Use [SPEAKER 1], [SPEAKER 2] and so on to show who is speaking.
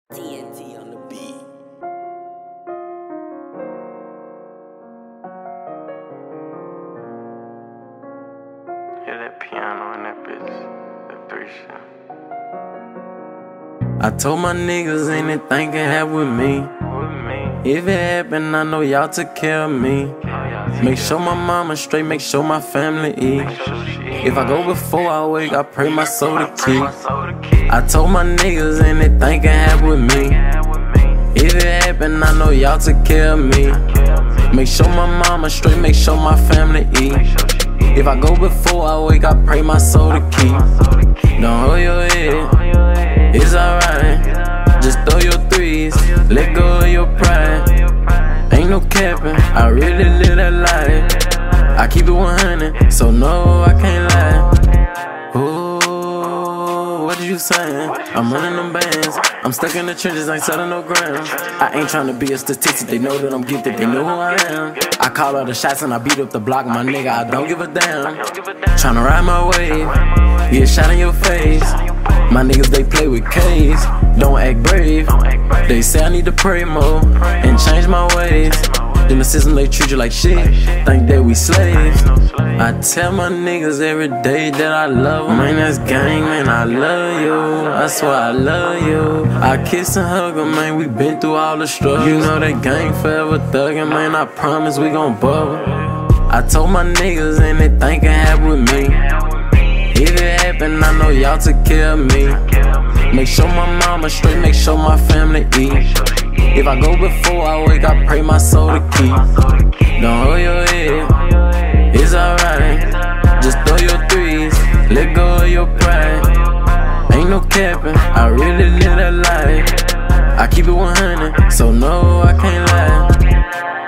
[SPEAKER 1] TNT on the beat.
[SPEAKER 2] Yeah, that piano and that bitch, that 3 shit.
[SPEAKER 3] I told my niggas anything can happen with me. If it happen, I know y'all took care of me. Make sure my mama straight, make sure my family eat. If I go before I wake, I pray my soul to keep. I told my niggas anything can happen with me. If it happen, I know y'all took care of me. Make sure my mama straight, make sure my family eat. If I go before I wake, I pray my soul to keep. Don't hold your head, it's alright. Just throw your threes, let go of your pride. Ain't no capping, I really live that life. I keep it 100, so no, I can't lie. Ooh, what you saying? I'm running them bands, I'm stuck in the trenches, ain't selling no grams. I ain't tryna be a statistic, they know that I'm gifted, they know who I am. I call all the shots and I beat up the block, my nigga, I don't give a damn. Tryna ride my wave, get shot in your face. My niggas, they play with K's, don't act brave. They say I need to pray more and change my ways. In the system, they treat you like shit, think that we slaves. I tell my niggas every day that I love them. Man, that's gang, man, I love you. I swear I love you. I kiss and hug them, man, we been through all the struggles. You know that gang forever thuggin', man, I promise we gon' bubble. I told my niggas anything can happen with me. If it happen, I know y'all took care of me. Make sure my mama straight, make sure my family eat. If I go before I wake, I pray my soul to keep. Don't hold your head, it's alright. Just throw your threes, let go of your pride. Ain't no capping, I really live that life. I keep it 100, so no, I can't lie.